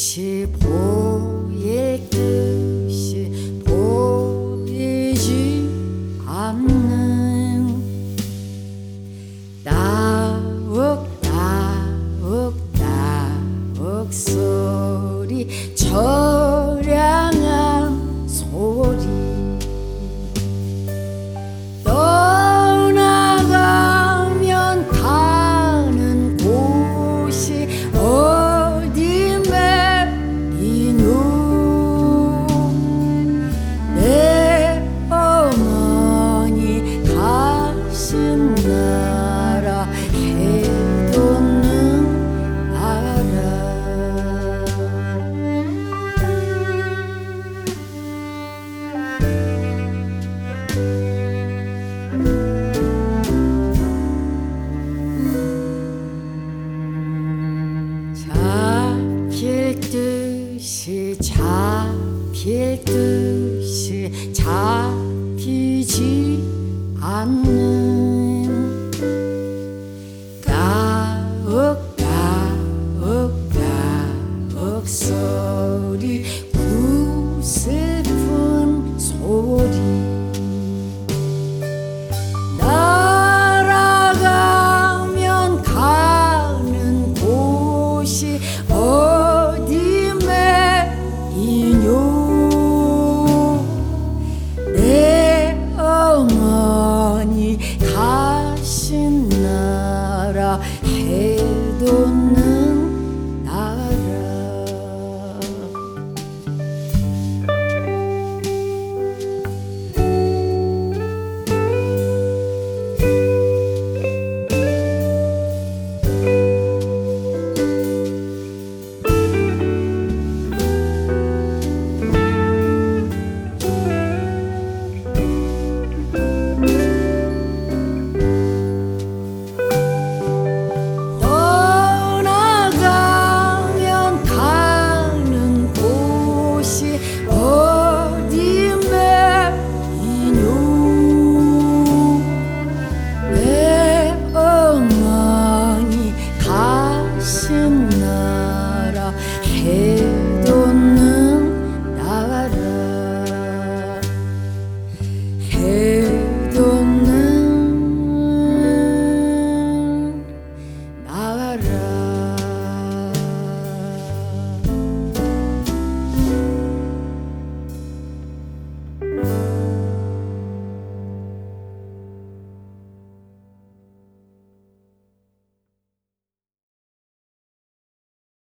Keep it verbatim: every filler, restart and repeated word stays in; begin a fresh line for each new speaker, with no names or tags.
듯이 보일 듯이 보이지 않는 따욱따욱따욱 소리, 처량한 소리. 떠나가면 가는 곳이 어디 매이누. 내 어머니 가신 나라 해돋는 나라. 잡힐 듯이 잡힐 듯이 잡히지 않는 따욱따욱따욱 소리, 구슬픈 소리. 날아가면 가는 곳이 어디 매이뇨. 내 어머니 가신 나라 해돋는 나라. 떠나가면 가는 곳이 어디 매이뇨. 내 어머니 가신 나라 해